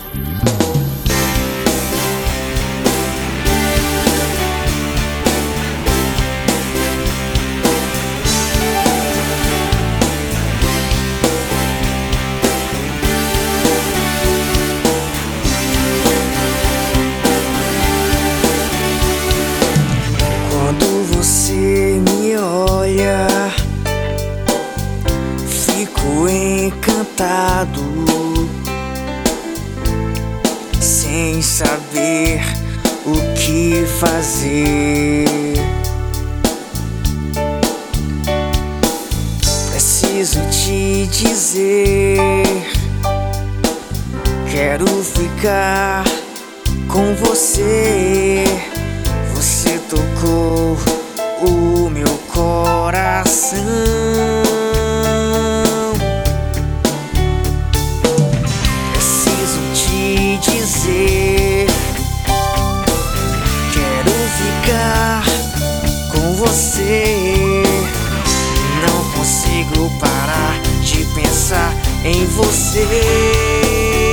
Quando você me olha, fico encantado, sem saber o que fazer. Preciso te dizer, quero ficar com você. Você tocou o meu coração. Preciso te dizer, quero ficar com você. Não consigo parar de pensar em você.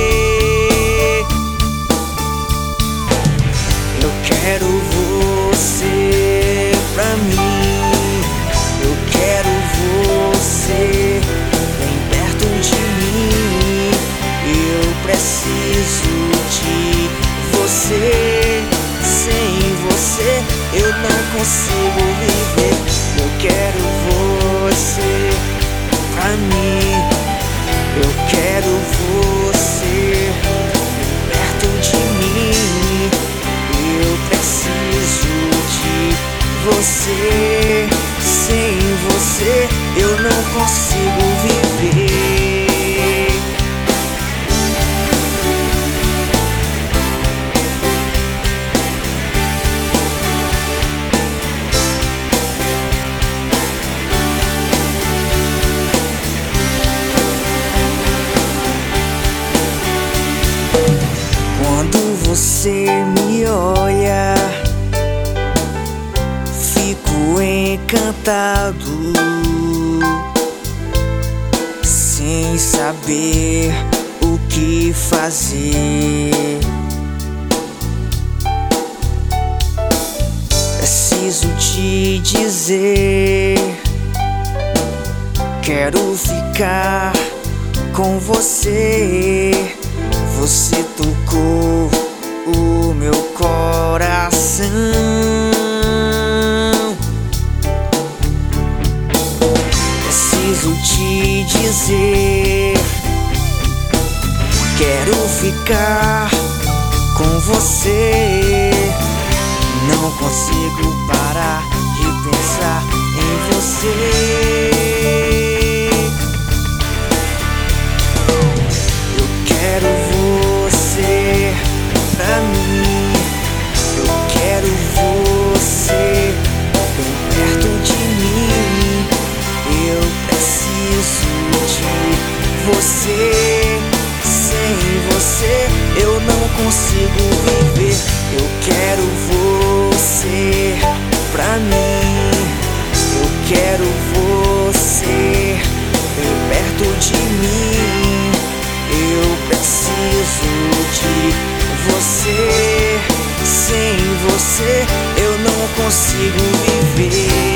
Eu quero você pra mim, eu quero você bem perto de mim. Eu preciso de você, sem você eu não consigo viver. Eu quero você pra mim, eu quero você bem perto de mim. Eu preciso de você, sem você eu não consigo viver. Quando você me olha, fico encantado, sem saber o que fazer. Preciso te dizer, quero ficar com você. Você tocou o meu coração. Preciso te dizer, quero ficar com você. Não consigo parar de pensar em você. Eu quero você pra mim, eu quero você bem perto de mim. Eu preciso de você, sem você eu não consigo viver. Eu quero você pra mim, eu quero você bem perto de mim. Eu preciso de você, sem você eu não consigo viver.